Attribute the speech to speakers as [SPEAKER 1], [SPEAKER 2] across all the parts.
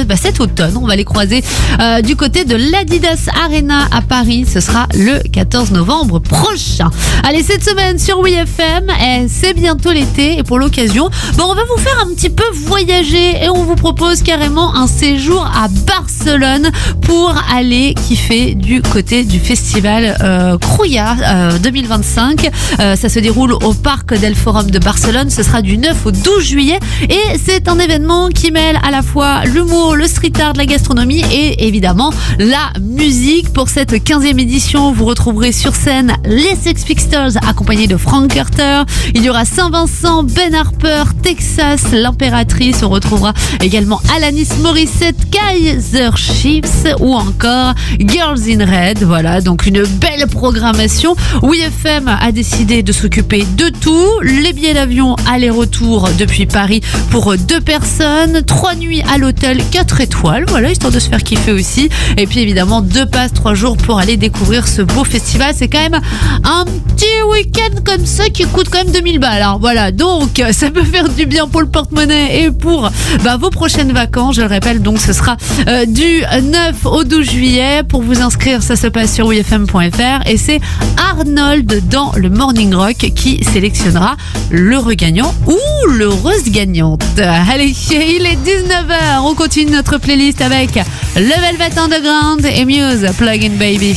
[SPEAKER 1] cet automne. On va les croiser du côté de l'Adidas Arena à Paris. Ce sera le 14 novembre prochain. Allez, cette semaine sur WeFM, c'est bientôt l'été et pour l'occasion, on va vous faire un petit peu voyager et on vous propose carrément un séjour à Barcelone pour aller kiffer du côté du festival Cruïlla 2025. Ça se déroule au Parc del Forum de Barcelone. Ce sera du 9 au 12 juillet et c'est un événement qui mêle à la fois l'humour, le street art, la gastronomie et évidemment la musique. Pour cette 15e édition, vous retrouverez sur scène les Sex Pistols accompagnés de Frank Carter. Il y aura Saint-Vincent, Ben Harper, Texas, l'Impératrice. On retrouvera également Alanis Morissette, Kaiser Chiefs ou encore Girls in Red. Voilà, donc une belle programmation. WeFM a décidé de s'occuper de tout. Les billets d'avion aller-retour depuis Paris pour 2 personnes, 3 nuits à l'hôtel 4 étoiles, voilà, histoire de se faire kiffer aussi. Et puis évidemment 2 passes 3 jours pour aller découvrir ce beau festival. C'est quand même un petit week-end comme ça qui coûte quand même 2000 balles. Hein. Voilà, donc ça peut faire du bien pour le porte-monnaie et pour vos prochaines vacances. Je le rappelle, donc ce sera du 9 au 12 juillet. Pour vous inscrire, ça se passe sur wefm.fr et c'est Arnold dans le Morning Rock qui sélectionnera l'heureux gagnant ou l'heureuse gagnante. Allez, il est 19h. On continue notre playlist avec le Velvet Underground et Muse, Plug In Baby.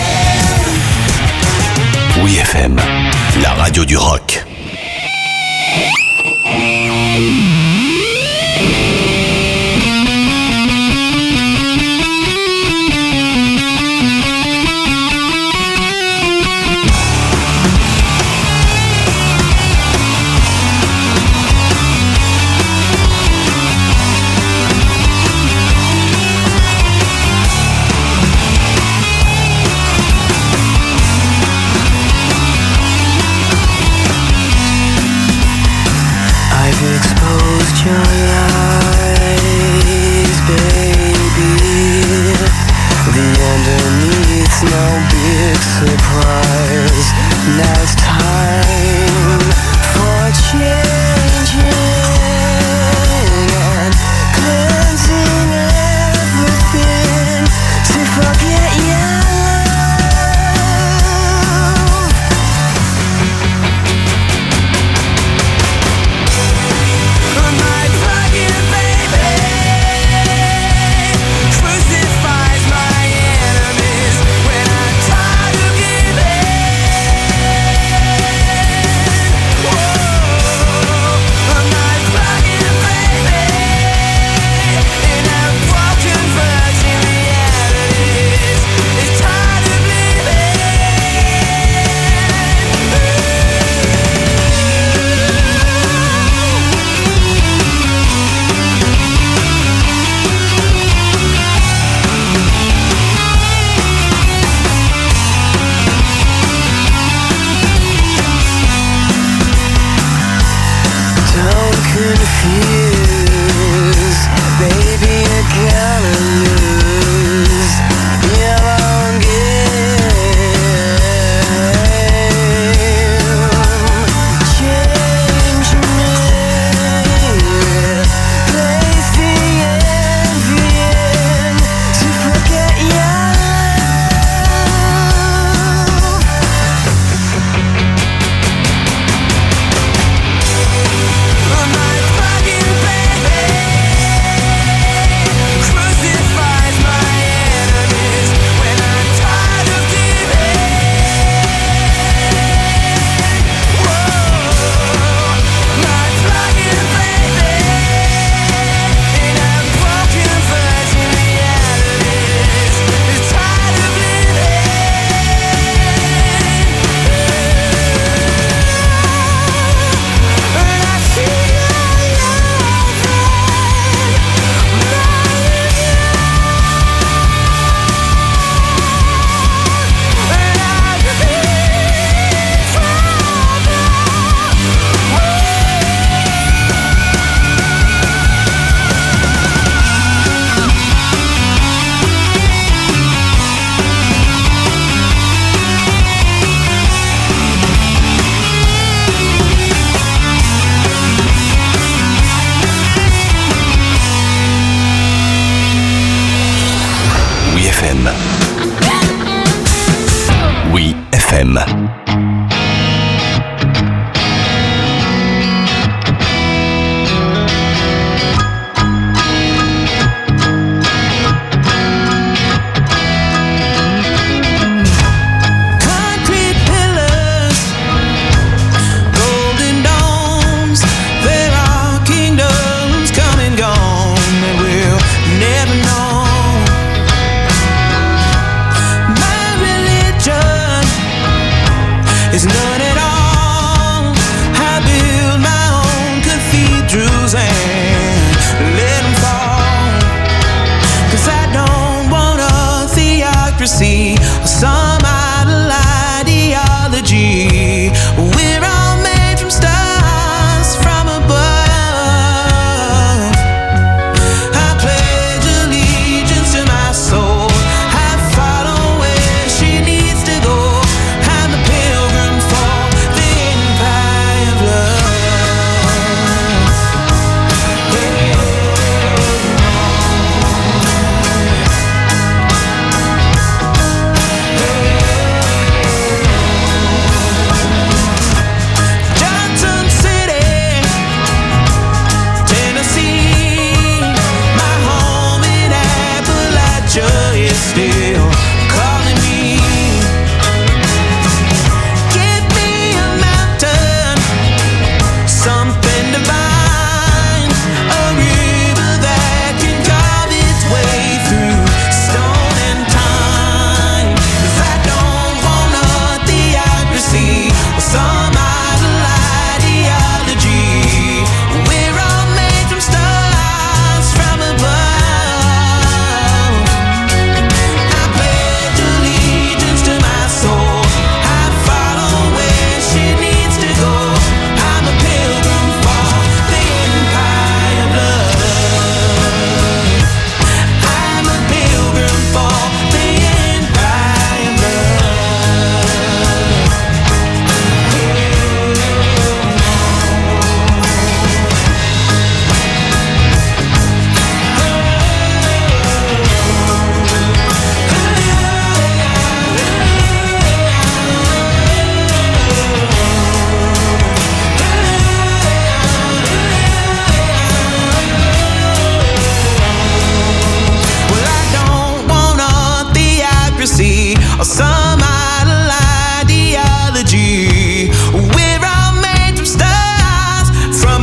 [SPEAKER 2] WeFM, la radio du rock. FM. Oui FM.
[SPEAKER 3] It's none at all. I build my own cathedrals and let them fall. 'Cause I don't want a theocracy or some idle ideology. We're all made from stars from above. I pledge allegiance to my soul. I follow where she needs to go. I'm a pilgrim for the empire of love. Johnson City, Tennessee, my home in Appalachia is still calling me. Give me a mountain, something divine, a river that can carve its way through stone and time. 'Cause I don't want a theocracy or some idle ideology. We're all made from stars from above. I pledge allegiance to my soul. I follow where she needs to go. I'm a pilgrim for the empire of love. I'm a pilgrim for the empire of love. Well, I don't want a theocracy or some idle ideology. We're all made from stars from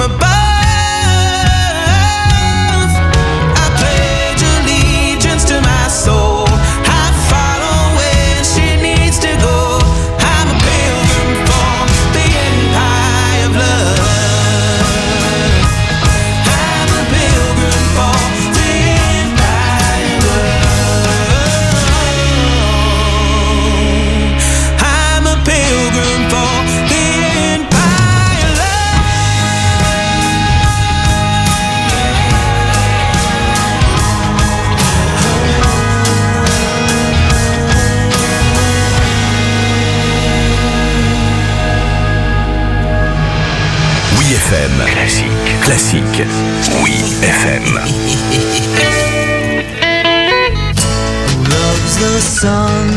[SPEAKER 3] above. I pledge allegiance to my soul. I follow where she needs to go. I'm a pilgrim for the empire of love. I'm a pilgrim for the empire of love. I'm a pilgrim for the empire of love.
[SPEAKER 2] Oui FM. Classique. Classique. Oui FM.
[SPEAKER 3] Who loves the sun?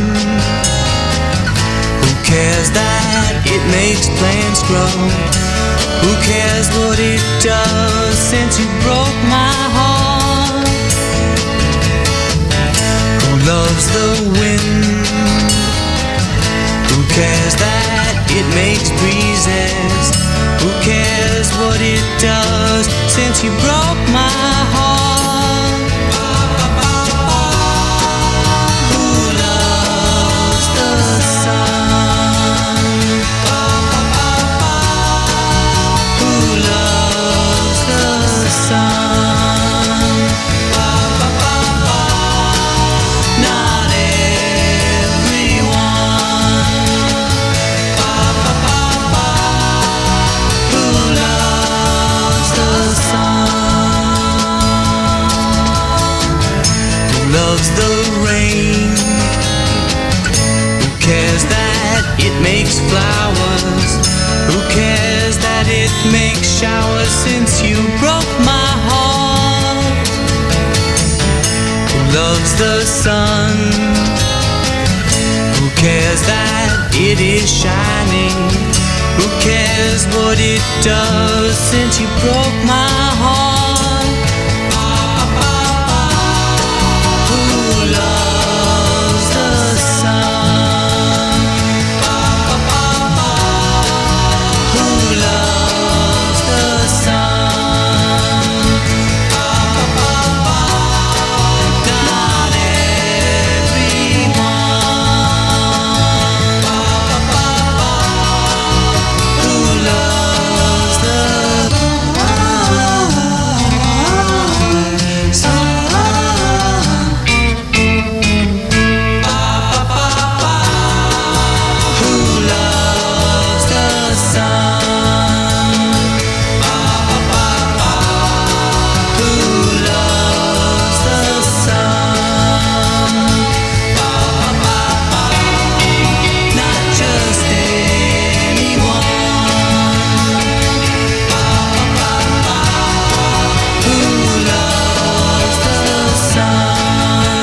[SPEAKER 3] Who cares that it makes plants grow? Who cares what it does since you broke my heart? Who loves the wind? Who cares that it makes breezes? Who cares what it does since you broke my heart? Who loves the sun? Who loves the sun? Not everyone. Who loves the sun? Who loves the rain? Who cares that it makes flowers? Who cares that it makes showers since you broke my heart? Who loves the sun? Who cares that it is shining? Who cares what it does since you broke my heart? Who loves the sun? Who loves the sun? Not everyone. Who loves the sun? Who loves the sun? Who loves the sun? Not just anyone. Who loves the sun?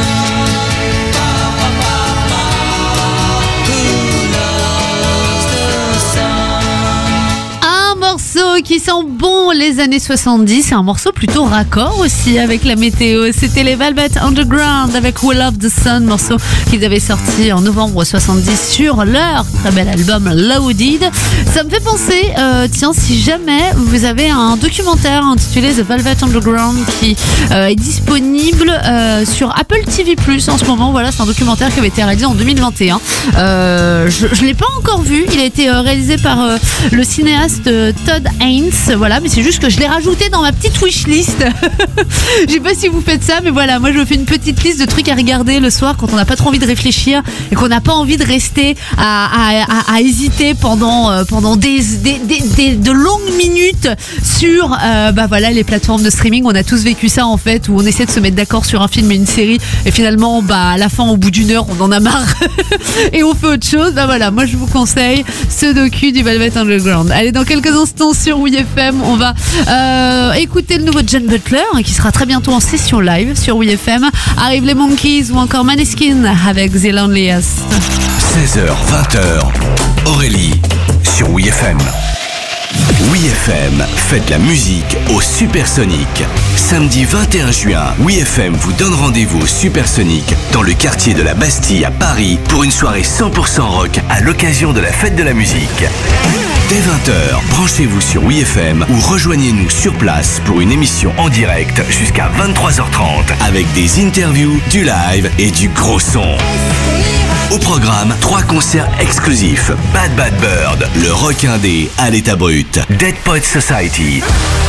[SPEAKER 3] Who loves the sun?
[SPEAKER 1] Un morceau qui sent bon les années 70, un morceau plutôt raccord aussi avec la météo. C'était les Velvet Underground avec We Love the Sun, morceau qu'ils avaient sorti en novembre 70 sur leur très bel album Loaded. Ça me fait penser, tiens, si jamais vous avez un documentaire intitulé The Velvet Underground qui est disponible sur Apple TV+ en ce moment. Voilà, c'est un documentaire qui avait été réalisé en 2021. Je l'ai pas encore vu. Il a été réalisé par le cinéaste Todd Haynes. Voilà, mais c'est juste que je l'ai rajouté dans ma petite wishlist. Je sais pas si vous faites ça, mais voilà, moi je me fais une petite liste de trucs à regarder le soir quand on n'a pas trop envie de réfléchir et qu'on n'a pas envie de rester à hésiter pendant de longues minutes sur voilà, les plateformes de streaming. On a tous vécu ça en fait, où on essaie de se mettre d'accord sur un film et une série et finalement à la fin, au bout d'une heure, on en a marre et on fait autre chose. Voilà, moi je vous conseille ce docu du Velvet Underground. Allez, dans quelques instants sur WeFM, on va écouter le nouveau John Butler qui sera très bientôt en session live sur WeFM. Arrivent les Monkeys ou encore Maneskin avec The Loneliest.
[SPEAKER 2] 16h, 20h, Aurélie sur WeFM. WeFM, faites la musique au Supersonic. Samedi 21 juin, WeFM vous donne rendez-vous au Supersonic dans le quartier de la Bastille à Paris pour une soirée 100% rock à l'occasion de la fête de la musique. Dès 20h, branchez-vous sur WeFM ou rejoignez-nous sur place pour une émission en direct jusqu'à 23h30 avec des interviews, du live et du gros son. Au programme, 3 concerts exclusifs. Bad Bad Bird, le rock indé à l'état brut. Dead Poets Society,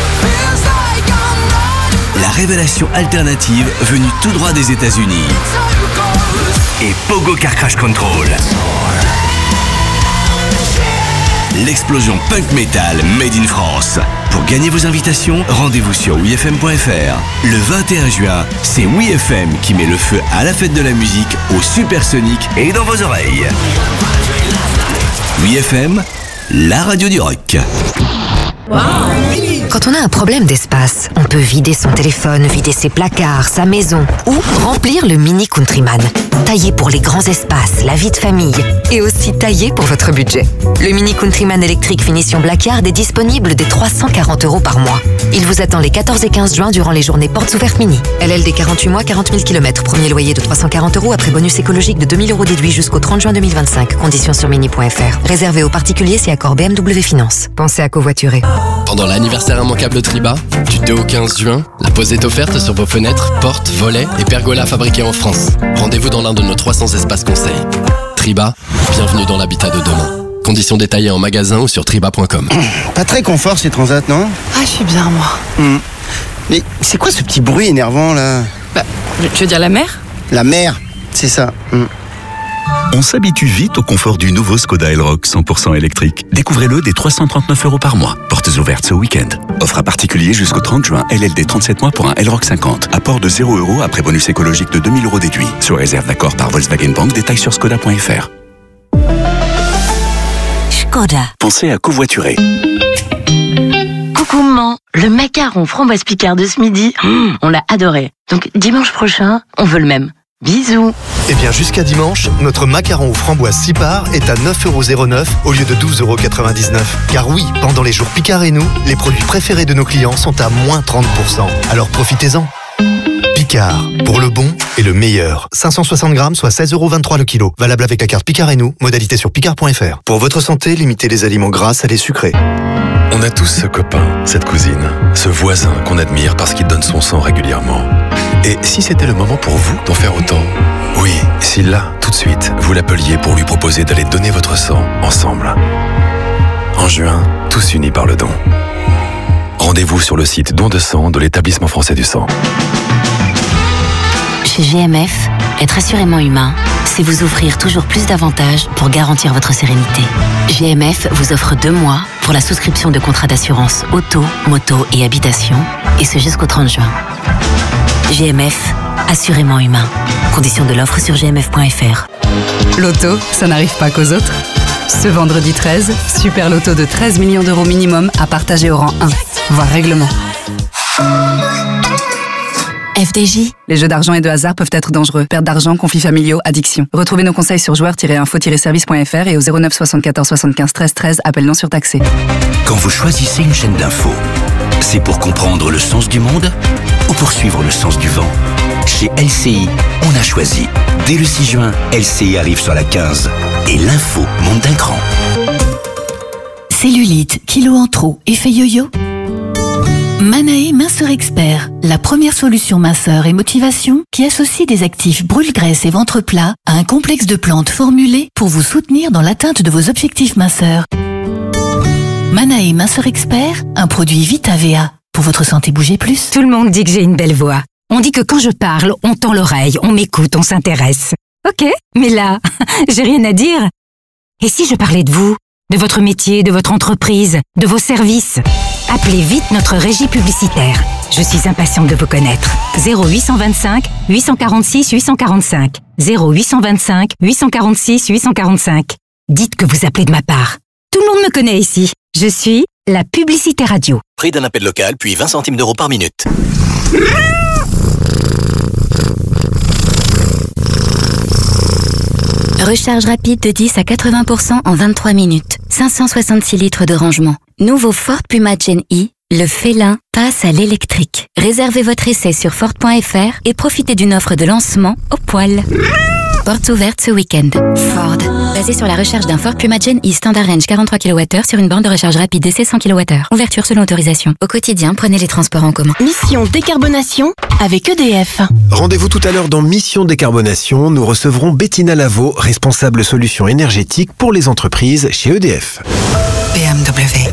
[SPEAKER 2] la révélation alternative venue tout droit des États-Unis. Et Pogo Car Crash Control, l'explosion punk metal made in France. Pour gagner vos invitations, rendez-vous sur wefm.fr. Le 21 juin, c'est WeFM qui met le feu à la fête de la musique au Supersonic et dans vos oreilles. WeFM, la radio du rock.
[SPEAKER 4] Quand on a un problème d'espace, on peut vider son téléphone, vider ses placards, sa maison ou remplir le Mini Countryman. Taillé pour les grands espaces, la vie de famille et aussi taillé pour votre budget. Le Mini Countryman électrique finition Blackard est disponible dès 340 € par mois. Il vous attend les 14 et 15 juin durant les journées portes ouvertes Mini. LLD 48 mois, 40 000 km. Premier loyer de 340 € après bonus écologique de 2 000 € déduit jusqu'au 30 juin 2025. Conditions sur mini.fr. Réservé aux particuliers si accord BMW Finance. Pensez à covoiturer.
[SPEAKER 5] Pendant l'anniversaire immanquable de Triba, du 2 au 15 juin, la pose est offerte sur vos fenêtres, portes, volets et pergolas fabriqués en France. Rendez-vous dans l'un de nos 300 espaces conseils. Triba, bienvenue dans l'habitat de demain. Conditions détaillées en magasin ou sur triba.com.
[SPEAKER 6] Pas très confort ces transats, non?
[SPEAKER 7] Ah, je suis bien, moi.
[SPEAKER 6] Mais c'est quoi ce petit bruit énervant, là?
[SPEAKER 7] Tu veux dire la mer?
[SPEAKER 6] La mer, c'est ça.
[SPEAKER 8] On s'habitue vite au confort du nouveau Skoda Elroq 100% électrique. Découvrez-le dès 339 € par mois. Portes ouvertes ce week-end. Offre à particulier jusqu'au 30 juin. LLD 37 mois pour un Elroq 50. Apport de 0 € après bonus écologique de 2 000 € déduit. Sur réserve d'accord par Volkswagen Bank. Détails sur skoda.fr.
[SPEAKER 4] Skoda.
[SPEAKER 8] Pensez à covoiturer.
[SPEAKER 9] Coucou maman, le macaron framboise Picard de ce midi, on l'a adoré. Donc dimanche prochain, on veut le même. Bisous.
[SPEAKER 10] Eh bien, jusqu'à dimanche, notre macaron aux framboises 6 parts est à 9,09€ au lieu de 12,99€. Car oui, pendant les jours Picard et nous, les produits préférés de nos clients sont à moins 30%. Alors profitez-en. Picard, pour le bon et le meilleur. 560 grammes, soit 16,23€ le kilo. Valable avec la carte Picard et nous, modalité sur picard.fr. Pour votre santé, limitez les aliments gras, salés, sucrés.
[SPEAKER 11] On a tous ce copain, cette cousine, ce voisin qu'on admire parce qu'il donne son sang régulièrement. Et si c'était le moment pour vous d'en faire autant? Oui, si là, tout de suite, vous l'appeliez pour lui proposer d'aller donner votre sang ensemble. En juin, tous unis par le don. Rendez-vous sur le site Don de sang de l'Établissement français du sang.
[SPEAKER 12] Chez GMF, être assurément humain, c'est vous offrir toujours plus d'avantages pour garantir votre sérénité. GMF vous offre 2 mois pour la souscription de contrats d'assurance auto, moto et habitation, et ce jusqu'au 30 juin. GMF, assurément humain. Conditions de l'offre sur gmf.fr.
[SPEAKER 13] Loto, ça n'arrive pas qu'aux autres. Ce vendredi 13, super loto de 13 millions d'euros minimum à partager au rang 1, voire règlement.
[SPEAKER 12] FDJ.
[SPEAKER 13] Les jeux d'argent et de hasard peuvent être dangereux. Perte d'argent, conflits familiaux, addiction. Retrouvez nos conseils sur joueurs-info-service.fr et au 09 74 75 13 13, appel non surtaxé.
[SPEAKER 2] Quand vous choisissez une chaîne d'info, c'est pour comprendre le sens du monde ou pour suivre le sens du vent? Chez LCI, on a choisi. Dès le 6 juin, LCI arrive sur la 15 et l'info monte d'un cran.
[SPEAKER 14] Cellulite, kilos en trop, effet yo-yo? Manae Minceur Expert, la première solution minceur et motivation qui associe des actifs brûle-graisse et ventre plat à un complexe de plantes formulées pour vous soutenir dans l'atteinte de vos objectifs minceurs. Manae Minceur Expert, un produit VitaVA. Pour votre santé, bougez plus.
[SPEAKER 15] Tout le monde dit que j'ai une belle voix. On dit que quand je parle, on tend l'oreille, on m'écoute, on s'intéresse. Ok, mais là, j'ai rien à dire. Et si je parlais de vous, de votre métier, de votre entreprise, de vos services? Appelez vite notre régie publicitaire. Je suis impatiente de vous connaître. 0825 846 845. 0825 846 845. Dites que vous appelez de ma part. Tout le monde me connaît ici. Je suis la publicité radio.
[SPEAKER 16] Prix d'un appel local, puis 20 centimes d'euros par minute.
[SPEAKER 12] Recharge rapide de 10 à 80% en 23 minutes. 566 litres de rangement. Nouveau Ford Puma Gen E, le félin passe à l'électrique. Réservez votre essai sur Ford.fr et profitez d'une offre de lancement au poil. Portes ouvertes ce week-end. Ford. Basé sur la recherche d'un Ford Puma Gen E Standard Range 43 kWh sur une borne de recharge rapide d'essai 100 kWh. Ouverture selon autorisation. Au quotidien, prenez les transports en commun.
[SPEAKER 14] Mission décarbonation avec EDF.
[SPEAKER 17] Rendez-vous tout à l'heure dans Mission décarbonation. Nous recevrons Bettina Lavaux, responsable solutions énergétiques pour les entreprises chez EDF.
[SPEAKER 18] BMW.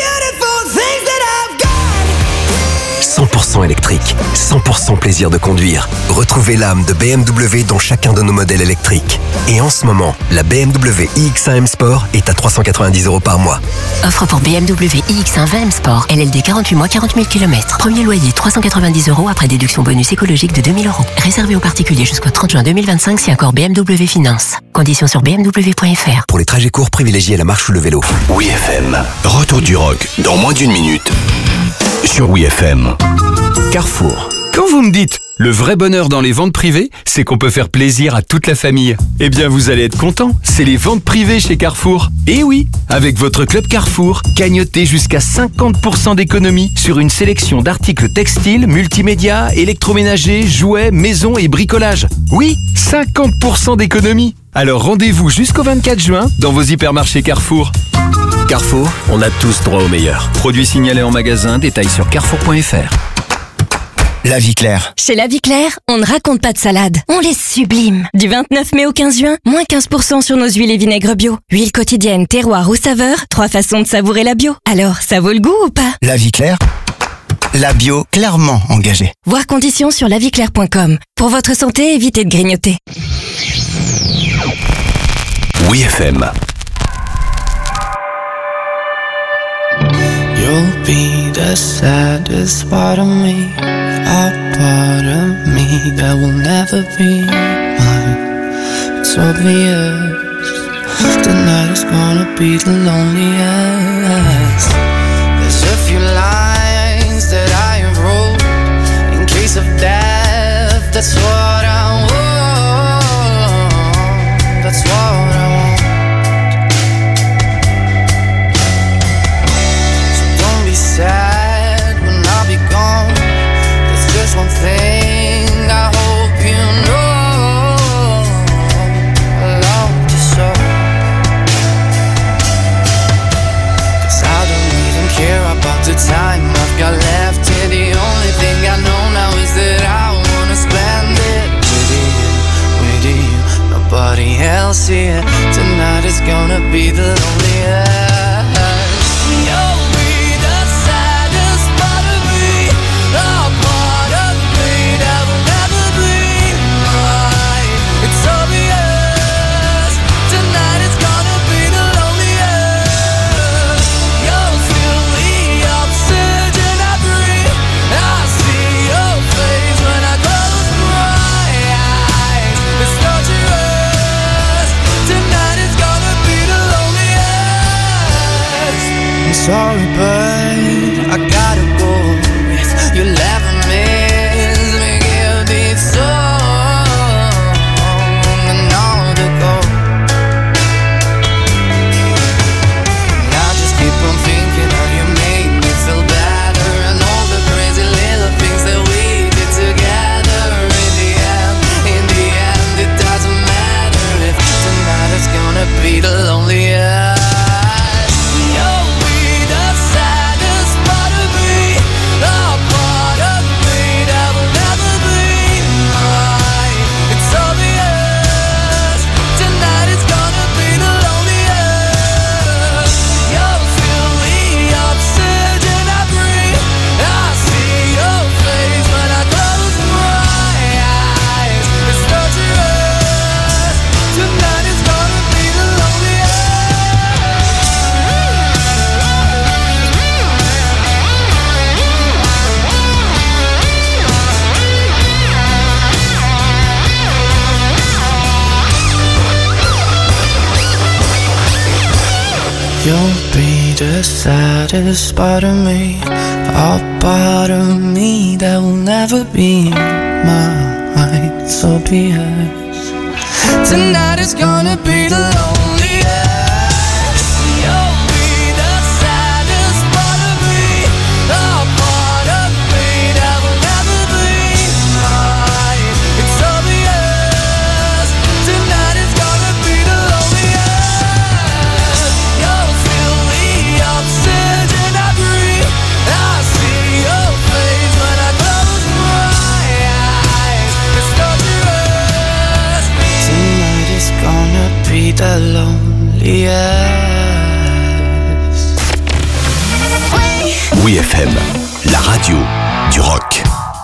[SPEAKER 18] 100% électrique, 100% plaisir de conduire. Retrouvez l'âme de BMW dans chacun de nos modèles électriques. Et en ce moment, la BMW iX1 M Sport est à 390 € par mois.
[SPEAKER 12] Offre pour BMW iX1 20 M Sport. LLD 48 mois, 40 000 km. Premier loyer 390 € après déduction bonus écologique de 2 000 €. Réservé aux particuliers jusqu'au 30 juin 2025 si accord BMW Finance. Conditions sur bmw.fr.
[SPEAKER 18] Pour les trajets courts, privilégiez la marche ou le vélo.
[SPEAKER 2] WeFM, retour du rock dans moins d'1 minute sur WeFM.
[SPEAKER 19] Carrefour. Quand vous me dites le vrai bonheur dans les ventes privées, c'est qu'on peut faire plaisir à toute la famille. Eh bien, vous allez être content, c'est les ventes privées chez Carrefour. Et oui, avec votre club Carrefour, gagnotez jusqu'à 50% d'économie sur une sélection d'articles textiles, multimédia, électroménagers, jouets, maison et bricolage. Oui, 50% d'économie. Alors rendez-vous jusqu'au 24 juin dans vos hypermarchés Carrefour. Carrefour, on a tous droit au meilleur. Produits signalés en magasin, détails sur carrefour.fr.
[SPEAKER 6] La Vie Claire.
[SPEAKER 15] Chez La Vie Claire, on ne raconte pas de salade, on les sublime. Du 29 mai au 15 juin, moins 15% sur nos huiles et vinaigres bio. Huile quotidienne, terroir ou saveur, 3 façons de savourer la bio. Alors, ça vaut le goût ou pas?
[SPEAKER 6] La Vie Claire, la bio clairement engagée.
[SPEAKER 15] Voir conditions sur laviclaire.com. Pour votre santé, évitez de grignoter.
[SPEAKER 2] WeFM.
[SPEAKER 3] You'll be the saddest part of me, a part of me that will never be mine. It's obvious tonight is gonna be the loneliest. There's a few lines that I have wrote in case of that That's what I want. That's what I want. So don't be sad when I'll be gone. There's just one thing I hope you know. I love you so. 'Cause I don't even care about the time I've got left here. The only thing I know now is that I wanna spend it with you, nobody else here. Tonight is gonna be the loneliest. You'll be the saddest part of me, a part of me that will never be mine. It's obvious, tonight is gonna be the loneliest. You'll feel the oxygen I breathe. I see your face when I close my eyes. It's torturous, tonight is gonna be the loneliest. I'm sorry, but I gotta go. If you laugh at me, let me give this song another go. And I just keep on thinking how you made me feel better, and all the crazy little things that we did together. In the end, it doesn't matter if tonight is gonna be the loneliest. You'll be the saddest part of me, a part of me that will never be mine. It's obvious, tonight is gonna be the loneliest. You'll feel the oxygen I breathe. I see your face when I close my eyes. It's torturous, tonight is gonna be the loneliest. You'll be the saddest part of me, a part of me that will never be mine. So be it. Tonight is gonna be the loneliest. You'll be the saddest part of me, a part of me that will never be mine. It's obvious, tonight is gonna be the loneliest. You'll feel the oxygen I breathe. I see your face when I close my eyes. It's torturous. Tonight is gonna be the loneliest.
[SPEAKER 2] Oui FM, la radio du rock.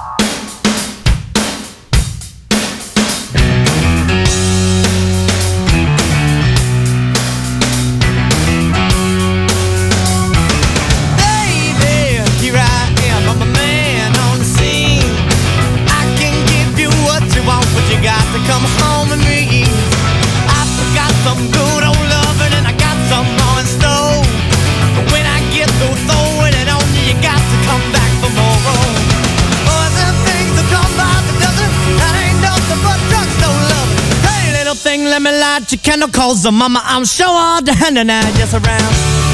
[SPEAKER 3] Baby, here I am, I'm a man on the scene. I can give you what you want, but you got to come home with me. I forgot some good old loving and I got some more in store. But when I get through throwing it on you, you got to come back for more. Boys and things that come by the dozen, that ain't nothing but drugstore love. Hey, little thing, let me light your candle, cause the mama, I'm sure all the hand and I just around.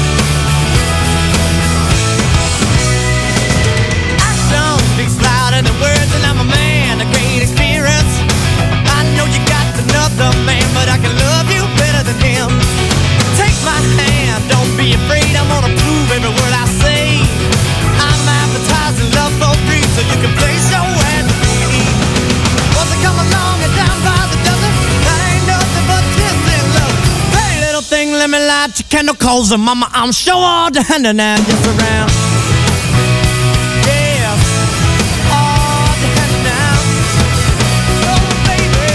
[SPEAKER 3] Action speaks louder than words, and I'm a man of great experience. I know you got another man, but I can love you better than him. Take my hand, don't be afraid, I'm gonna prove every word I say. I'm advertising love for free, so you can place your ad with me. Once I come along and down by the dozen, that ain't nothing but kissing love. Hey, little thing, let me light your candle, cause the mama, I'm sure all the hand and I'm just around. Yeah, all the hand and I'm. Oh, baby.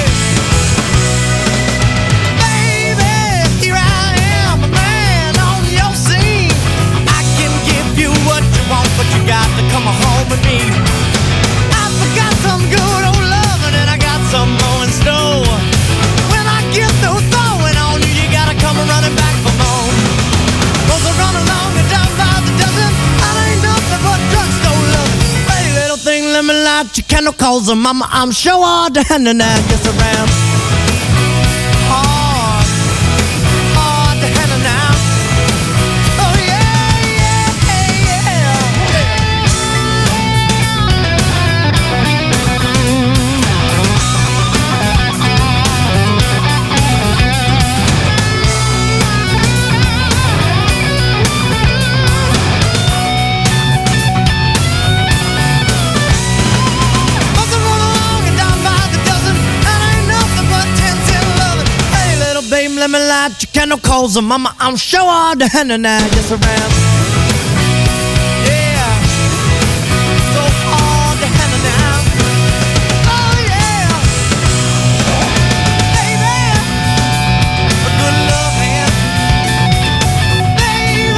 [SPEAKER 3] Baby, here I am, a man on your scene. I can give you what you want, but you got to come home with me. I forgot some good old loving and I got some more in store. When I get through throwing on you, you gotta come running back for more. 'Cause I run along and down by the dozen. I
[SPEAKER 20] light your candle, cause mama, I'm sure all the hand and I gets around. Hard the hand and now. Oh yeah, yeah, yeah. Let me light your candle, cause mama, I'm sure all the hand and I gets around. Yeah, so hard the hand and now. Oh yeah, baby, a good love hand, baby,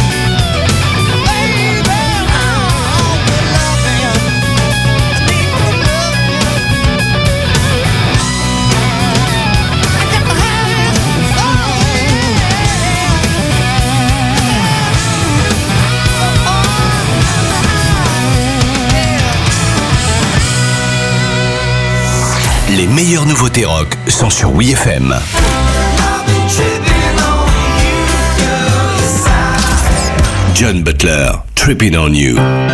[SPEAKER 20] oh, good love hand. I need good love
[SPEAKER 2] Les meilleures nouveautés rock sont sur WeFM. John Butler, Tripping on You.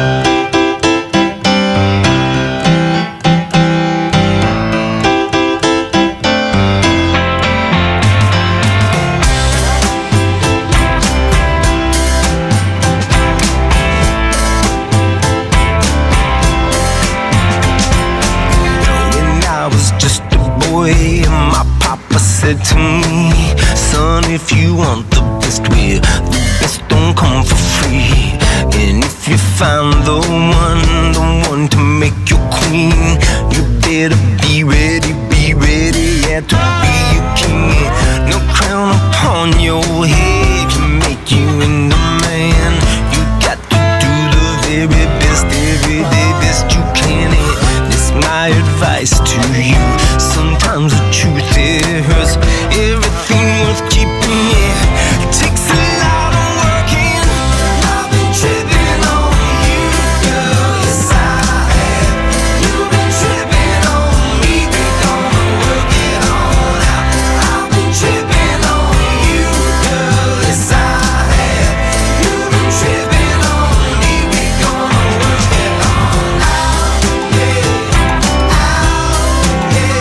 [SPEAKER 3] My papa said to me, son, if you want the best, well, the best don't come for free. And if you find the one to make you queen, you better be ready, yeah, to be a king. No crown upon your head can make you into man. You got to do the very best, every day best you can. And it's my advice to you. Sometimes the truth, it hurts. Everything worth keeping, yeah, takes a lot of working. I've been tripping on you, girl, yes I have. You've been tripping on me, we gonna work it on out. I've been tripping on you, girl, yes I have. You've been tripping on me, we gonna work it on out, yeah, out, yeah.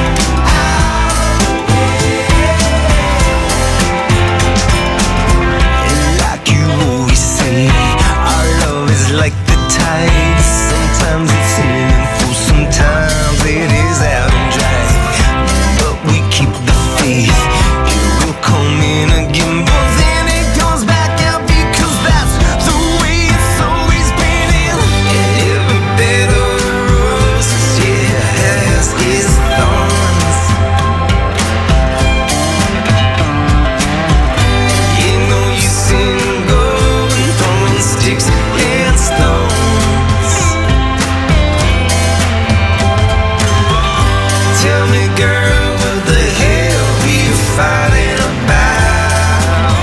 [SPEAKER 3] Like the tide, sometimes it's in and full, sometimes it is out and dry. But we keep the faith, it will come in again, but then it goes back out because that's the way it's always been. Yeah, every bed of roses, yeah, has its thorns. You know you sing gold and throwing sticks and stones. Tell me, girl, what the hell we fighting about?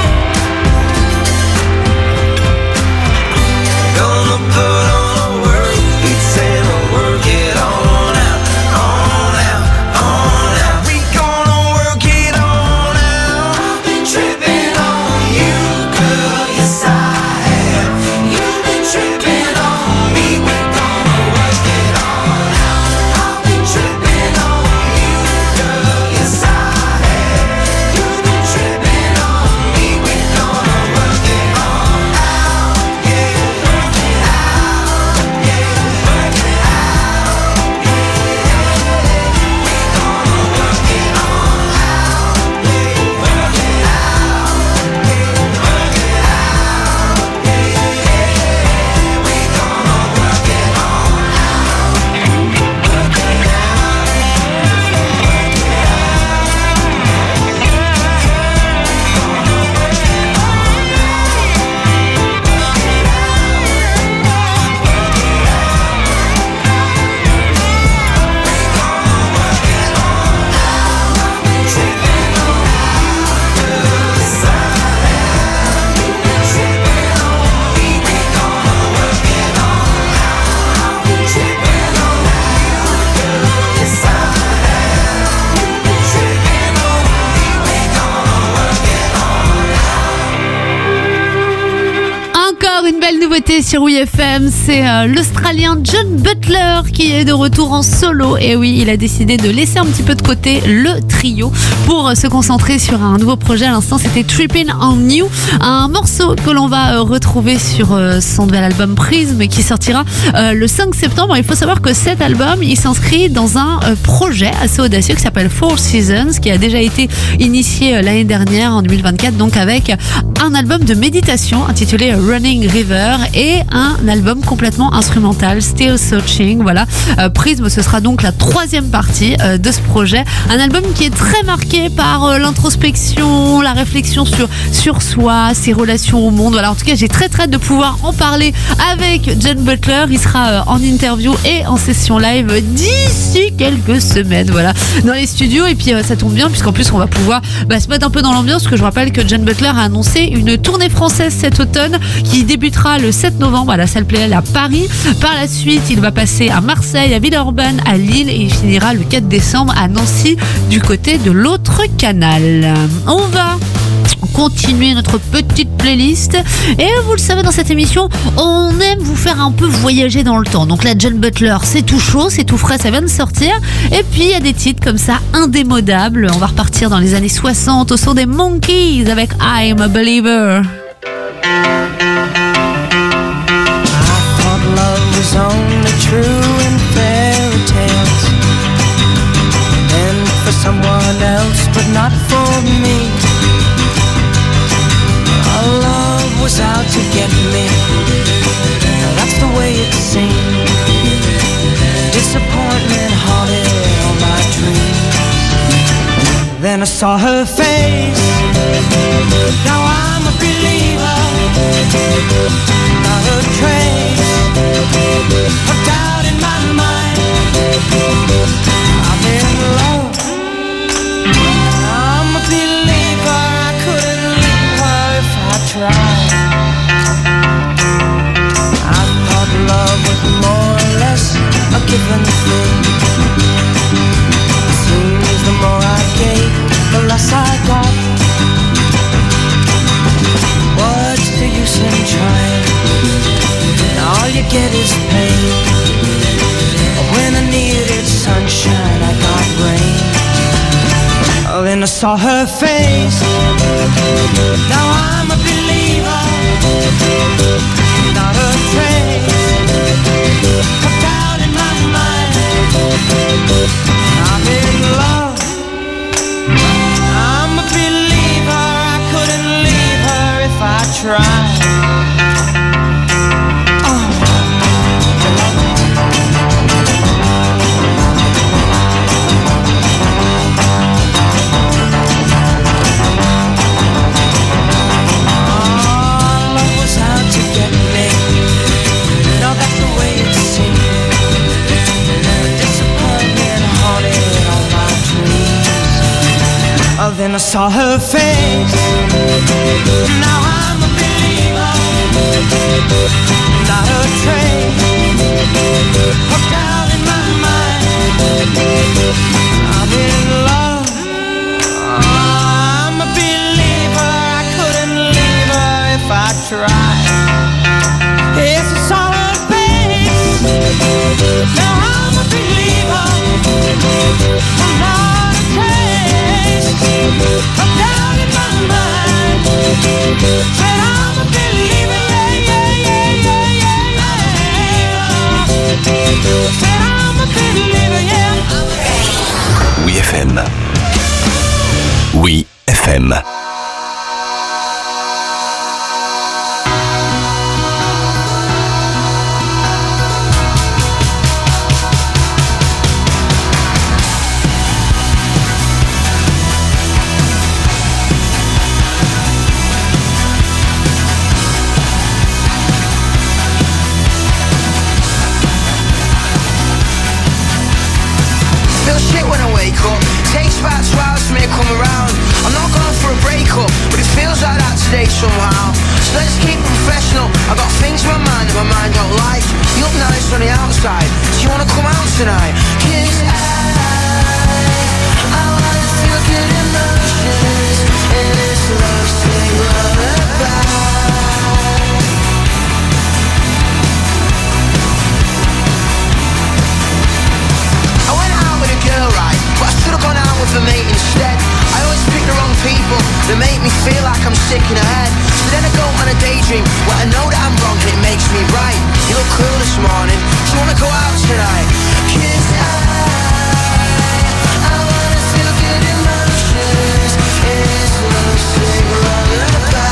[SPEAKER 3] Gonna put on a work beats and work it on out, on out, on out. We gonna work it on out. I've been tripping on you, girl, yes I have. You've been tripping on me, we gonna work it on out. I've been tripping on you,
[SPEAKER 1] Nouvelle nouveauté sur WeFM, c'est l'Australien John Butler qui est de retour en solo. Et oui, il a décidé de laisser un petit peu de côté le trio pour se concentrer sur un nouveau projet. À l'instant, c'était Trippin' on You, un morceau que l'on va retrouver sur son nouvel album Prism qui sortira le 5 septembre. Il faut savoir que cet album, il s'inscrit dans un projet assez audacieux qui s'appelle Four Seasons, qui a déjà été initié l'année dernière en 2024, donc avec un album de méditation intitulé Running River et un album complètement instrumental, Still Searching. Voilà, Prism, ce sera donc la troisième partie de ce projet. Un album qui est très marqué par l'introspection, la réflexion sur soi, ses relations au monde. Voilà, en tout cas, j'ai très hâte de pouvoir en parler avec John Butler. Il sera en interview et en session live d'ici quelques semaines. Voilà, dans les studios. Et puis ça tombe bien puisqu'en plus on va pouvoir se mettre un peu dans l'ambiance, parce que je rappelle que John Butler a annoncé une tournée française cet automne qui débutera le 7 novembre à la salle Playel à Paris. Par la suite, il va passer à Marseille, à Villeurbanne, à Lille et il finira le 4 décembre à Nancy du côté de l'autre canal. On va continuer notre petite playlist et vous le savez, dans cette émission on aime vous faire un peu voyager dans le temps. Donc là, John Butler, c'est tout chaud, c'est tout frais, ça vient de sortir, et puis il y a des titres comme ça indémodables. On va repartir dans les années 60 au son des Monkeys avec I'm a Believer.
[SPEAKER 20] Someone else, but not for me. Our love was out to get me. That's the way it seemed. Disappointment haunted all my dreams. Then I saw her face. Now I'm a believer. Not a trace of doubt in my mind. I'm in love. I thought love was more or less a given thing. Seems the more I gave, the less I got. What's the use in trying? All you get is pain. When I needed sunshine, I got rain. Oh, then I saw her face. Now I'm a believer. Not a trace of doubt in my mind. I'm in love. I'm a believer. I couldn't leave her if I tried. Then I saw her face. Now I'm a believer. Not a trace of doubt in my mind. I'm in love. I'm a believer. I couldn't leave her if I tried. Yes, I saw her face. Now I'm a believer. I'm not a trace of doubt in my mind. Said I'm a believer, Said I'm a believer,
[SPEAKER 2] Oui FM. Oui FM.
[SPEAKER 20] Takes about 2 hours for me to come around. I'm not going for a breakup, but it feels like that today somehow. So let's keep it professional. I got things in my mind that my mind don't like. You look nice on the outside, do you wanna come out tonight? 'Cause I wanna feel good emotions in this love sing lullaby.
[SPEAKER 21] Should've gone out with a mate instead. I always pick the wrong people that make me feel like I'm sick in the head. So then I go on a daydream where I know that I'm wrong and it makes me right. You look cool this morning, do you wanna go out tonight? 'Cause I wanna feel good emotions. It's love sick lullaby.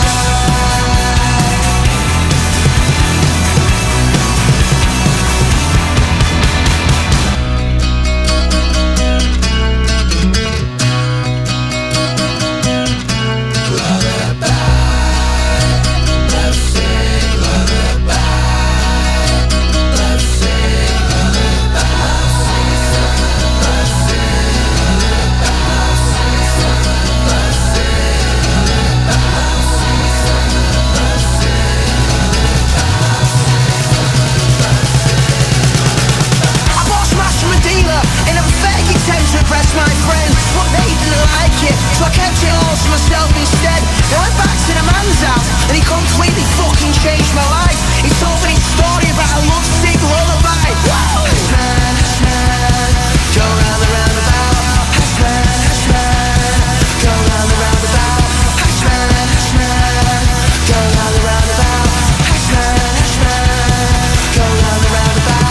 [SPEAKER 21] Impress my friends, but they didn't like it, so I kept it all to myself instead. I went back to the man's house, and he completely fucking changed my life. He told me a story about a lovesick lullaby. Hassan, Hassan, go round the roundabout. Hassan, Hassan, go round the roundabout. Hassan, Hassan, go round the roundabout. Hassan, Hassan, go round the roundabout.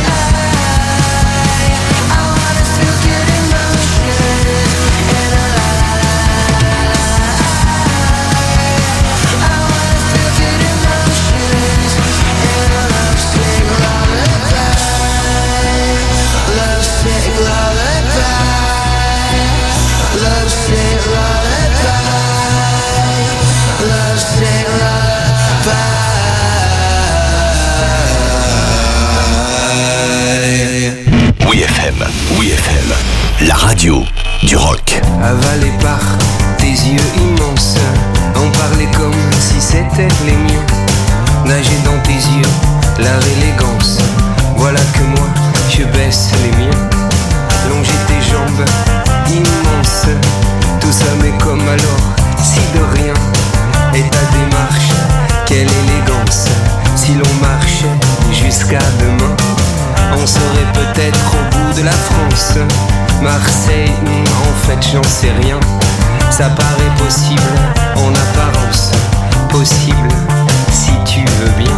[SPEAKER 2] Oui FM, la radio du rock.
[SPEAKER 22] Avalé par tes yeux immenses, en parler comme si c'était les miens. Nager dans tes yeux, l'art élégance. Voilà que moi, je baisse les miens. Longer tes jambes immenses, tout ça mais comme alors, si de rien. Et ta démarche, quelle élégance. Si l'on marchait jusqu'à demain, on serait peut-être au bout de la France. Marseille, en fait j'en sais rien. Ça paraît possible en apparence. Possible si tu veux bien.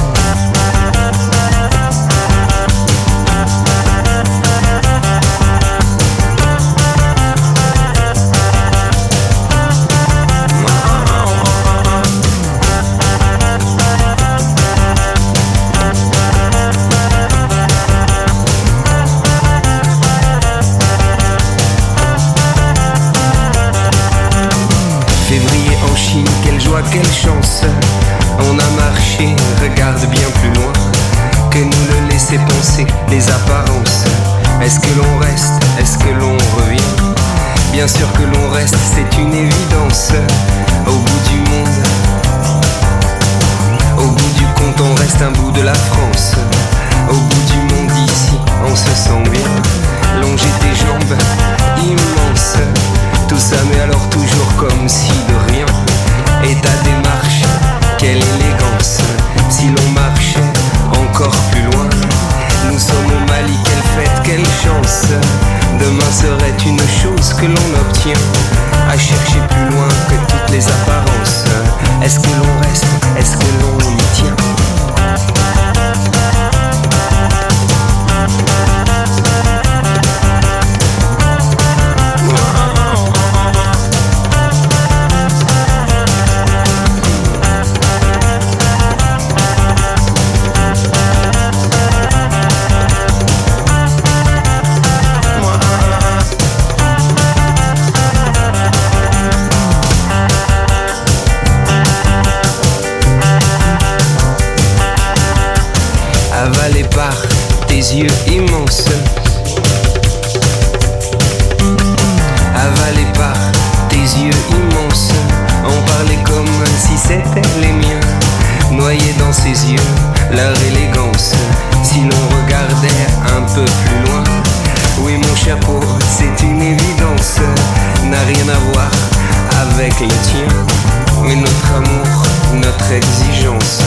[SPEAKER 22] Quelle joie, quelle chance. On a marché, regarde bien plus loin que nous le laisser penser les apparences. Est-ce que l'on reste, est-ce que l'on revient? Bien sûr que l'on reste, c'est une évidence. Au bout du monde, au bout du compte, on reste un bout de la France. Au bout du monde ici, on se sent bien. Longer tes jambes immenses, tout ça mais alors toujours comme si de rien. Et ta démarche, quelle élégance. Si l'on marchait encore plus loin, nous sommes au Mali, quelle fête, quelle chance. Demain serait une chose que l'on obtient, à chercher plus loin que toutes les apparences. Est-ce que l'on reste, est-ce que l'on y tient? Avalé par tes yeux immenses, avalé par tes yeux immenses, on parlait comme si c'était les miens. Noyé dans ses yeux, leur élégance, si l'on regardait un peu plus loin. Oui mon chapeau, c'est une évidence, n'a rien à voir avec le tien, mais notre amour, notre exigence.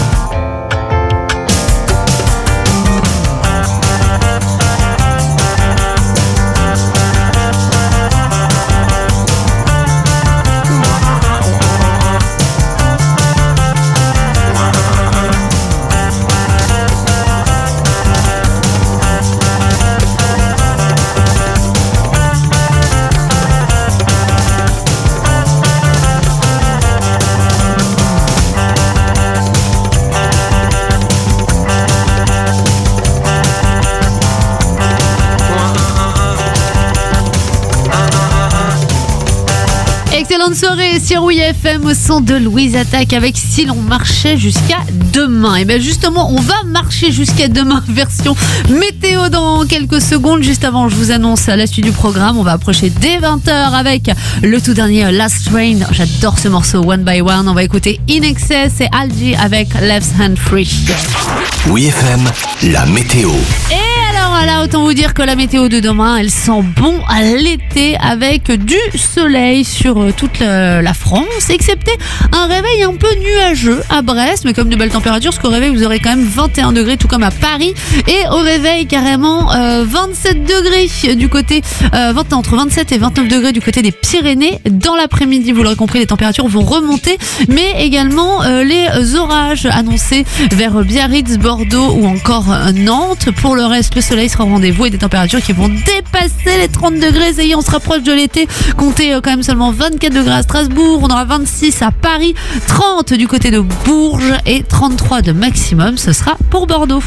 [SPEAKER 1] Excellente soirée sur WeFM au son de Louise Attaque avec Si l'on marchait jusqu'à demain. Et bien justement, on va marcher jusqu'à demain, version météo dans quelques secondes. Juste avant, je vous annonce la suite du programme. On va approcher dès 20h avec le tout dernier Last Train. J'adore ce morceau One by One. On va écouter In Excess et Algie avec Left Hand Free.
[SPEAKER 2] WeFM, la météo.
[SPEAKER 1] Et alors là, autant vous dire que la météo de demain, elle sent bon à l'été avec du soleil sur toute la France, excepté un réveil un peu nuageux à Brest, mais comme de belles températures, parce qu'au réveil, vous aurez quand même 21 degrés, tout comme à Paris, et au réveil, carrément 27 degrés du côté, entre 27 et 29 degrés du côté des Pyrénées. Dans l'après-midi, vous l'aurez compris, les températures vont remonter, mais également les orages annoncés vers Biarritz, Bordeaux ou encore Nantes. Pour le reste, le soleil sera au rendez-vous et des températures qui vont dépasser les 30 degrés. Ça y est, on se rapproche de l'été. Comptez quand même seulement 24 degrés à Strasbourg, on aura 26 à Paris, 30 du côté de Bourges et 33 de maximum, ce sera pour Bordeaux.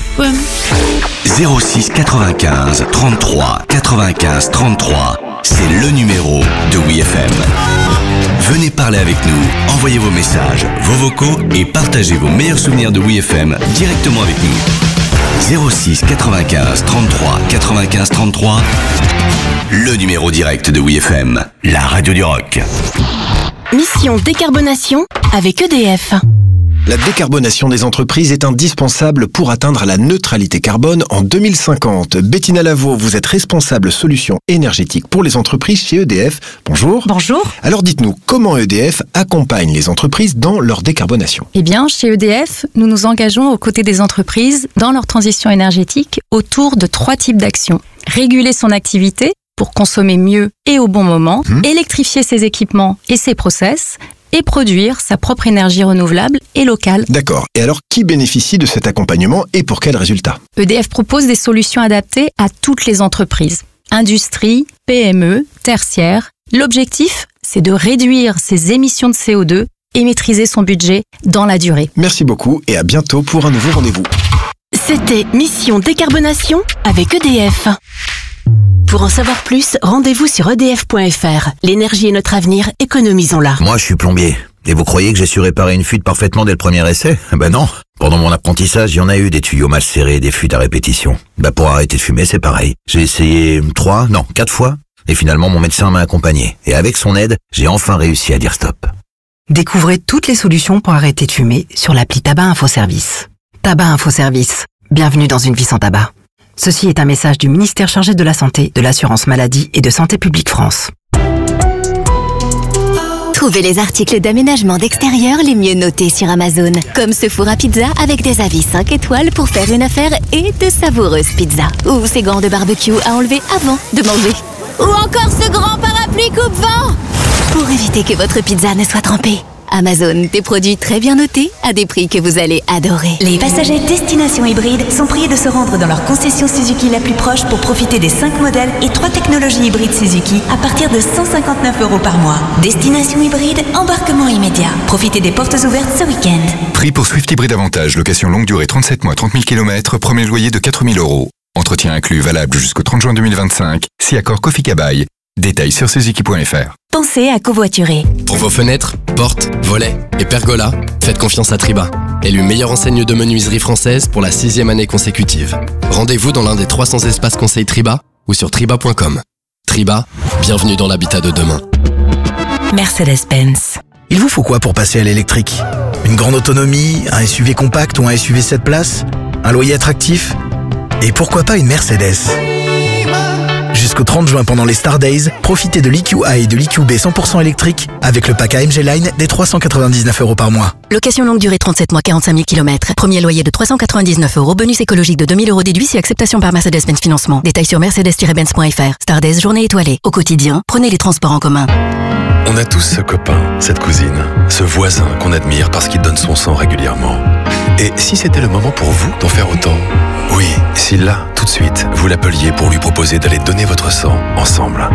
[SPEAKER 2] 06 95 33 95 33, c'est le numéro de WeFM. Venez parler avec nous, envoyez vos messages, vos vocaux et partagez vos meilleurs souvenirs de WeFM directement avec nous. 06 95 33 95 33, le numéro direct de WeFM, la radio du rock.
[SPEAKER 5] Mission décarbonation avec EDF.
[SPEAKER 17] La décarbonation des entreprises est indispensable pour atteindre la neutralité carbone en 2050. Bettina Lavaux, vous êtes responsable solutions énergétiques pour les entreprises chez EDF. Bonjour.
[SPEAKER 7] Bonjour.
[SPEAKER 17] Alors dites-nous, comment EDF accompagne les entreprises dans leur décarbonation ?
[SPEAKER 7] Eh bien, chez EDF, nous nous engageons aux côtés des entreprises dans leur transition énergétique autour de 3 types d'actions. Réguler son activité pour consommer mieux et au bon moment, électrifier ses équipements et ses process, et produire sa propre énergie renouvelable et locale.
[SPEAKER 17] D'accord. Et alors, qui bénéficie de cet accompagnement et pour quels résultats ?
[SPEAKER 7] EDF propose des solutions adaptées à toutes les entreprises. Industrie, PME, tertiaire. L'objectif, c'est de réduire ses émissions de CO2 et maîtriser son budget dans la durée.
[SPEAKER 17] Merci beaucoup et à bientôt pour un nouveau rendez-vous.
[SPEAKER 5] C'était Mission décarbonation avec EDF. Pour en savoir plus, rendez-vous sur edf.fr. L'énergie est notre avenir, économisons-la.
[SPEAKER 23] Moi, je suis plombier. Et vous croyez que j'ai su réparer une fuite parfaitement dès le premier essai ? Ben non. Pendant mon apprentissage, il y en a eu des tuyaux mal serrés, des fuites à répétition. Ben pour arrêter de fumer, c'est pareil. J'ai essayé 4 fois. Et finalement, mon médecin m'a accompagné. Et avec son aide, j'ai enfin réussi à dire stop.
[SPEAKER 24] Découvrez toutes les solutions pour arrêter de fumer sur l'appli Tabac Info Service. Tabac Info Service. Bienvenue dans une vie sans tabac. Ceci est un message du ministère chargé de la Santé, de l'Assurance Maladie et de Santé Publique France.
[SPEAKER 12] Trouvez les articles d'aménagement d'extérieur les mieux notés sur Amazon. Comme ce four à pizza avec des avis 5 étoiles pour faire une affaire et de savoureuses pizzas. Ou ces gants de barbecue à enlever avant de manger. Ou encore ce grand parapluie coupe-vent pour éviter que votre pizza ne soit trempée. Amazon, des produits très bien notés à des prix que vous allez adorer.
[SPEAKER 25] Les passagers Destination Hybride sont priés de se rendre dans leur concession Suzuki la plus proche pour profiter des 5 modèles et 3 technologies hybrides Suzuki à partir de 159 € par mois. Destination Hybride, embarquement immédiat. Profitez des portes ouvertes ce week-end.
[SPEAKER 26] Prix pour Swift Hybride Avantage, location longue durée 37 mois, 30 000 km, premier loyer de 4 000 €. Entretien inclus valable jusqu'au 30 juin 2025, si accord Kofi Kabai. Détails sur suzuki.fr.
[SPEAKER 25] Pensez à covoiturer.
[SPEAKER 27] Pour vos fenêtres, portes, volets et pergolas, faites confiance à Triba, élu meilleure enseigne de menuiserie française pour la 6e année consécutive. Rendez-vous dans l'un des 300 espaces conseils Triba ou sur triba.com. Triba, bienvenue dans l'habitat de demain.
[SPEAKER 24] Mercedes-Benz.
[SPEAKER 28] Il vous faut quoi pour passer à l'électrique ? Une grande autonomie, un SUV compact ou un SUV 7 places ? Un loyer attractif ? Et pourquoi pas une Mercedes ? Jusqu'au 30 juin pendant les Star Days, profitez de l'EQA et de l'EQB 100% électrique avec le pack AMG Line des 399 € par mois.
[SPEAKER 25] Location longue durée 37 mois, 45 000 km. Premier loyer de 399 €. Bonus écologique de 2 000 € déduit si acceptation par Mercedes-Benz Financement. Détails sur mercedes-benz.fr. Star Days, journée étoilée. Au quotidien, prenez les transports en commun.
[SPEAKER 11] On a tous ce copain, cette cousine, ce voisin qu'on admire parce qu'il donne son sang régulièrement. Et si c'était le moment pour vous d'en faire autant ? Oui, si là, tout de suite, vous l'appeliez pour lui proposer d'aller donner votre sang ensemble.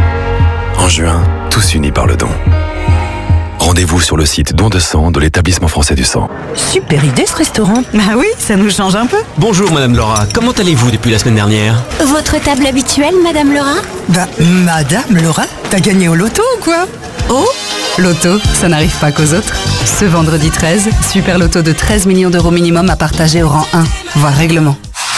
[SPEAKER 11] En juin, tous unis par le don. Rendez-vous sur le site Don de sang de l'Établissement français du sang.
[SPEAKER 24] Super idée ce restaurant. Bah oui, ça nous change un peu.
[SPEAKER 29] Bonjour Madame Laura, comment allez-vous depuis la semaine dernière ?
[SPEAKER 12] Votre table habituelle, Madame Laura ?
[SPEAKER 24] Bah, Madame Laura, t'as gagné au loto ou quoi ? Oh
[SPEAKER 4] Loto, ça n'arrive pas qu'aux autres. Ce vendredi 13, Super Loto de 13 millions d'euros minimum à partager au rang 1, voire règlement.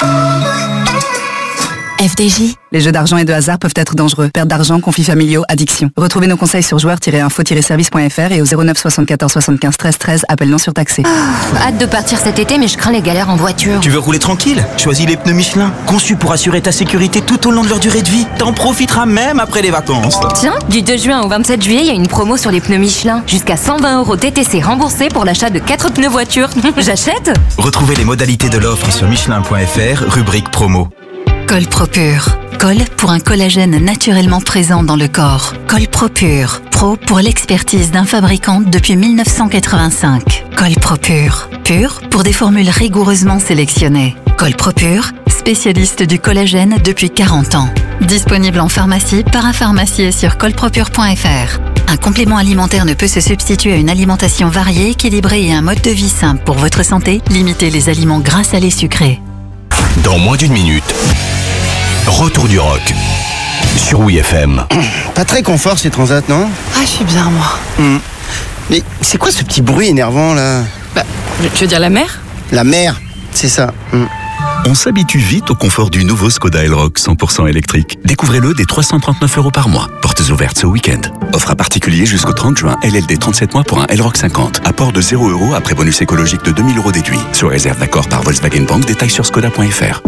[SPEAKER 25] FDJ.
[SPEAKER 4] Les jeux d'argent et de hasard peuvent être dangereux. Perte d'argent, conflits familiaux, addiction. Retrouvez nos conseils sur joueurs-info-service.fr et au 09 74 75 13 13, appel non surtaxé.
[SPEAKER 8] Hâte de partir cet été, mais je crains les galères en voiture.
[SPEAKER 9] Tu veux rouler tranquille? Choisis les pneus Michelin, conçus pour assurer ta sécurité tout au long de leur durée de vie. T'en profiteras même après les vacances.
[SPEAKER 8] Tiens, du 2 juin au 27 juillet, il y a une promo sur les pneus Michelin. Jusqu'à 120 € TTC remboursés pour l'achat de 4 pneus voiture. J'achète?
[SPEAKER 9] Retrouvez les modalités de l'offre sur michelin.fr, rubrique promo.
[SPEAKER 10] Colpropure. Col pour un collagène naturellement présent dans le corps. Colpropure. Pro pour l'expertise d'un fabricant depuis 1985. Colpropure. Pur pour des formules rigoureusement sélectionnées. Colpropure, spécialiste du collagène depuis 40 ans. Disponible en pharmacie, parapharmacie et sur colpropure.fr. Un complément alimentaire ne peut se substituer à une alimentation variée, équilibrée et un mode de vie simple. Pour votre santé, limitez les aliments gras, salés, sucrés.
[SPEAKER 2] Dans moins d'une minute, retour du rock sur WeFM.
[SPEAKER 6] Pas très confort ces transats, non?
[SPEAKER 24] Ah, je suis bien, moi.
[SPEAKER 6] Mais c'est quoi ce petit bruit énervant là?
[SPEAKER 24] Bah, tu veux dire la mer?
[SPEAKER 6] La mer, c'est ça.
[SPEAKER 13] On s'habitue vite au confort du nouveau Skoda Elroq 100% électrique. Découvrez-le dès 339 € par mois. Portes ouvertes ce week-end. Offre à particulier jusqu'au 30 juin. LLD 37 mois pour un Elroq 50. Apport de 0 € après bonus écologique de 2000 € déduit. Sur réserve d'accord par Volkswagen Bank. Détails sur skoda.fr.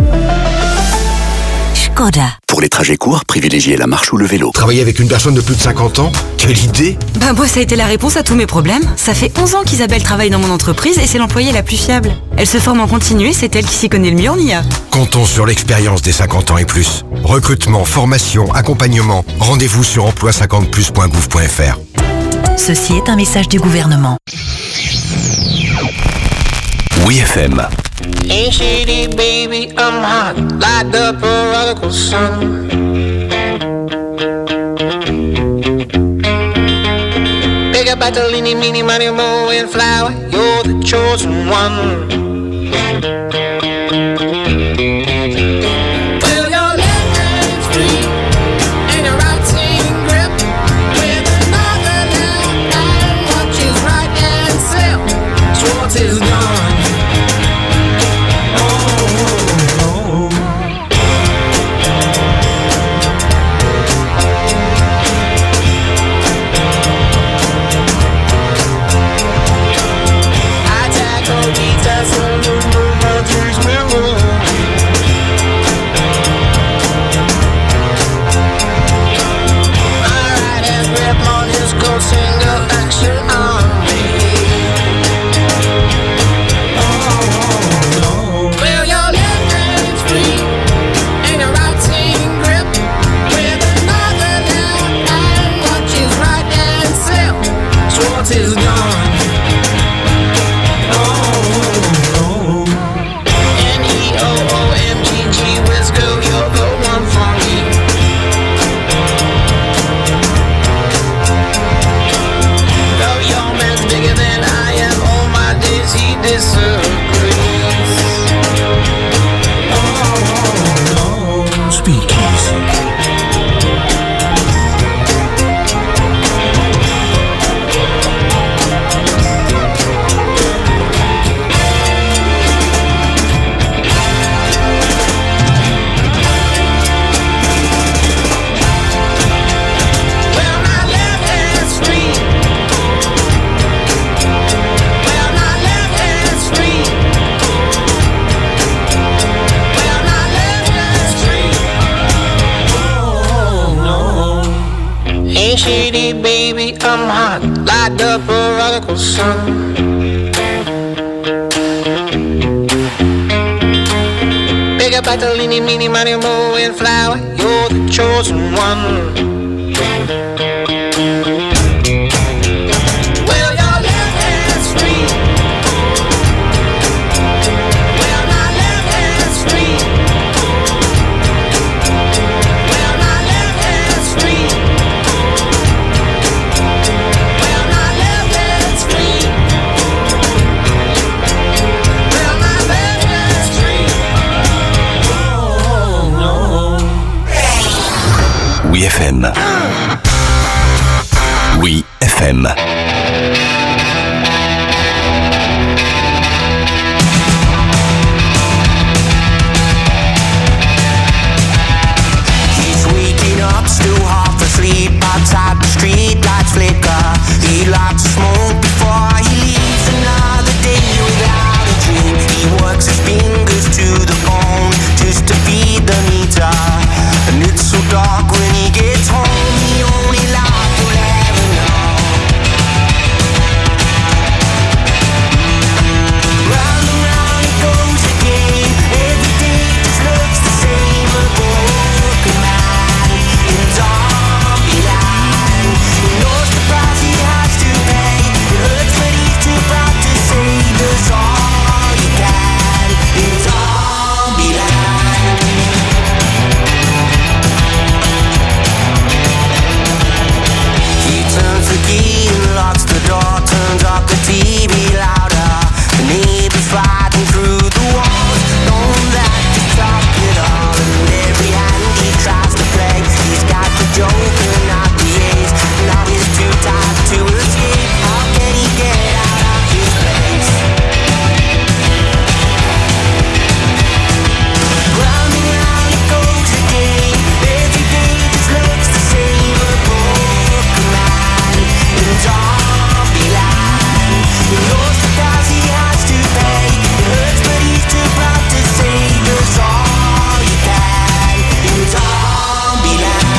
[SPEAKER 25] Skoda.
[SPEAKER 13] Pour les trajets courts, privilégiez la marche ou le vélo.
[SPEAKER 14] Travailler avec une personne de plus de 50 ans? Quelle idée!
[SPEAKER 24] Bah moi ça a été la réponse à tous mes problèmes. Ça fait 11 ans qu'Isabelle travaille dans mon entreprise et c'est l'employée la plus fiable. Elle se forme en continu et c'est elle qui s'y connaît le mieux en IA.
[SPEAKER 14] Comptons sur l'expérience des 50 ans et plus. Recrutement, formation, accompagnement. Rendez-vous sur emploi50plus.gouv.fr.
[SPEAKER 25] Ceci est un message du gouvernement.
[SPEAKER 2] WeFM.
[SPEAKER 21] Ain't shady, baby, I'm hot, light up a radical sun. Big about the leany, meany, money, mo, and flower, you're the chosen one. Will your left hand free and your right hand grip with another left hand, watch his right hand slip, Schwartz is gone. Single action on me. Well, your left hand's free and your right hand grip with another left hand. Watch his right hand slip. Schwartz is gone. N-E-O-O-M-G-G, Wisco, you're the one for me. Bigger than I am, all my days he disagrees. Speakeasy. Ain't shady, baby, I'm hot, light up a radical sun. Big about the leany, meany, money, mo, and flower, you're the chosen one. Well, your left hand's free. Well, my left hand's free. Well, my left hand's free. Well, my left hand's free. Well, my left hand's free. Oh, no.
[SPEAKER 2] WeFM. Oui FM.
[SPEAKER 21] He's waking up, still half asleep. Outside the street lights flicker. He likes to smoke before he leaves. Another day without a dream. He works his fingers to the bone just to feed the meter. And it's so dark when he gets home. The only life he'll ever know. Round and round it goes again. Every day just looks the same. A broken man in Zombieland. He knows the price he has to pay. It hurts but he's too proud to say. Does all he can in Zombieland. He turns the key and locks the door. Turns up the TV louder. The neighbors fighting through the walls. Knowing that to stop it all. And every hand he tries to play, he's got the joker, not the ace. Now he's too tired to escape. How can he get out of his place? Round and round it goes again. Every day just looks the same. A broken man in Zombieland. He knows the price he has to pay. It hurts but he's too proud to say. Does all he can in Zombieland.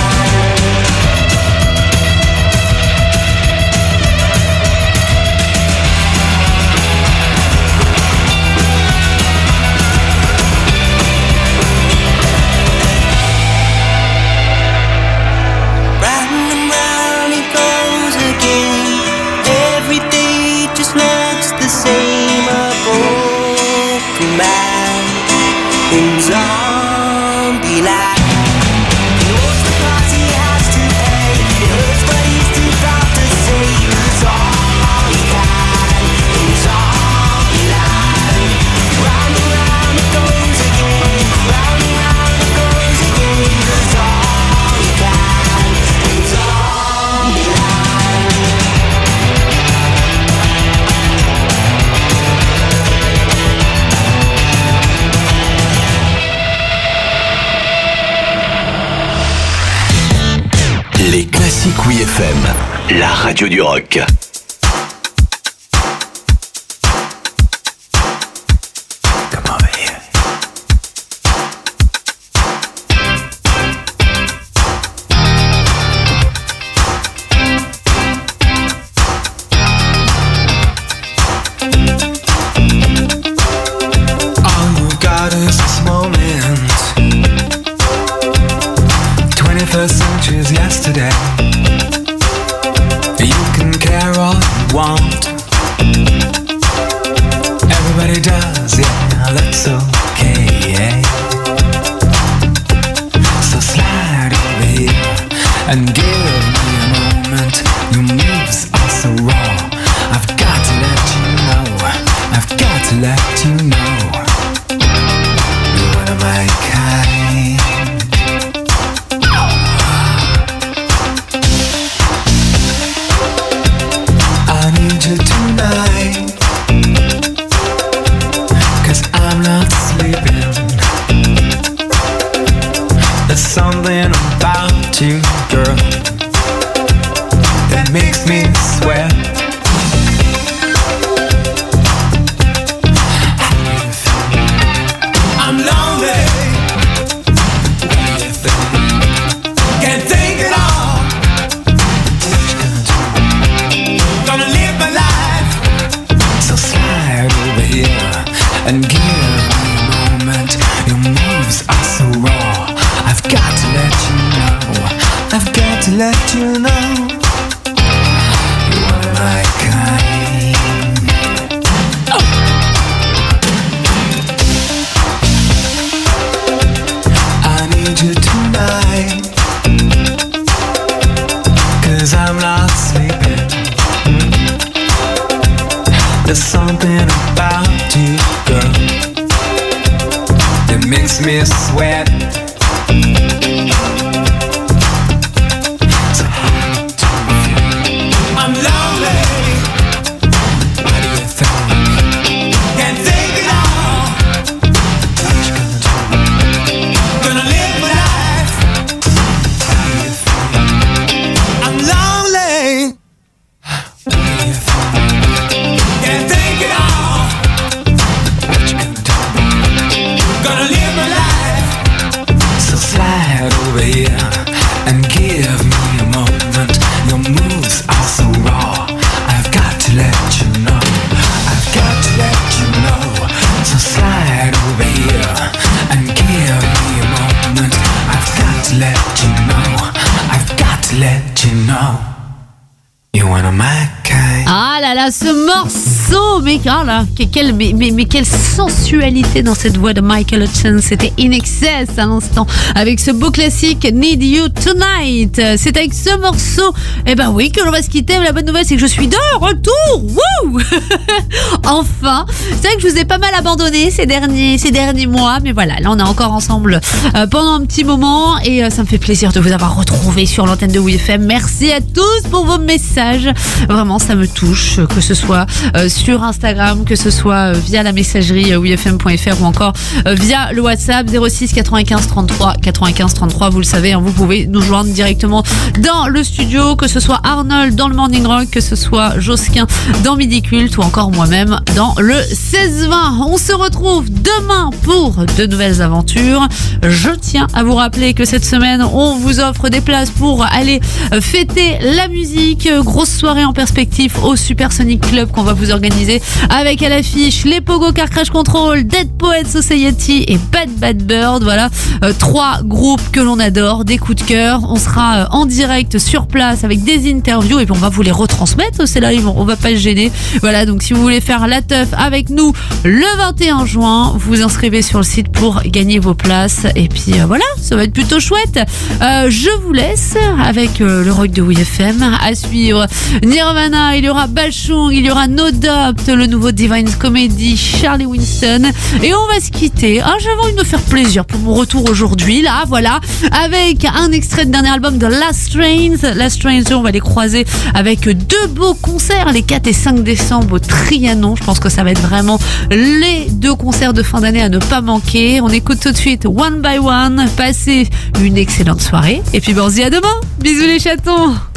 [SPEAKER 21] Round and round it goes again. Every day just looks the same. A broken man in Zombieland. He knows the price he has to pay. It hurts but he's too proud to say. That's all he can in Zombieland. Round and round it goes again. Round and round it goes again. That's all he can in Zombieland.
[SPEAKER 2] Les classiques Oui FM, la radio du rock.
[SPEAKER 21] All you got is this moment. 21st century's yesterday. You can care all you want. Everybody does, yeah, that's okay. So slide over here and give me a moment. Your moves are so raw. I've got to let you know. I've got to let you know. You're one of my kind. I need you tonight, 'cause I'm not sleeping. There's something about you, girl, that makes me sweat. I'm lonely. Can't take it all. Gonna live my life. So slide over here and give me a moment. Your moves are so raw. I've got to let you know. I've got to let you know. You're one of my kind. I need you tonight, 'cause I'm not sleeping. There's something about you, girl, that makes me sweat. So hard to feel.
[SPEAKER 1] let you know you're one of my kind.
[SPEAKER 3] Ah là là, ce morceau, mais quelle sensualité dans cette voix de Michael Hutchence. C'était In Excess à l'instant, avec ce beau classique Need You Tonight. C'est avec ce morceau, oui, que l'on va se quitter. La bonne nouvelle, c'est que je suis de retour. Wouh. Enfin, c'est vrai que je vous ai pas mal abandonné ces derniers mois, mais voilà, là on est encore ensemble pendant un petit moment et ça me fait plaisir de vous avoir retrouvé sur l'antenne de WeFM. Merci à tous pour vos messages. Vraiment, ça me touche, que ce soit sur Instagram, que ce soit via la messagerie wefm.fr ou encore via le WhatsApp 06 95 33 95 33. Vous le savez, hein, vous pouvez nous joindre directement dans le studio, que ce soit Arnold dans le Morning Rock, que ce soit Josquin dans Midi Culte ou encore moi-même dans le 16-20. On se retrouve demain pour de nouvelles aventures. Je tiens à vous rappeler que cette semaine, on vous offre des places pour aller fêter la musique. Grosse soirée en perspective au Supersonic Club qu'on va vous organiser avec à l'affiche les Pogo Car Crash Control, Dead Poets Society et Bad Bad Bird. Voilà, 3 groupes que l'on adore, des coups de cœur. On sera en direct sur place avec des interviews et puis on va vous les retransmettre. C'est live, on va pas se gêner. Voilà, donc si vous voulez faire la teuf avec nous le 21 juin, vous inscrivez sur le site pour gagner vos places. Et puis voilà, ça va être plutôt chouette. Je vous laisse avec le rock de WeFM. À suivre Nirvana, il y aura Bachung, il y aura No Doubt, le nouveau Divine Comedy, Charlie Winston. Et on va se quitter. J'avais envie de me faire plaisir pour mon retour aujourd'hui, là, voilà, avec un extrait de dernier album de Last Trains. Last Trains, on va les croiser avec 2 beaux concerts, les 4 et 5 décembre au Trianon. Je pense que ça va être vraiment les 2 concerts de fin d'année à ne pas manquer. On écoute tout de suite One by One. Passez une excellente soirée. Et puis on se dit à demain. Bisous les chatons.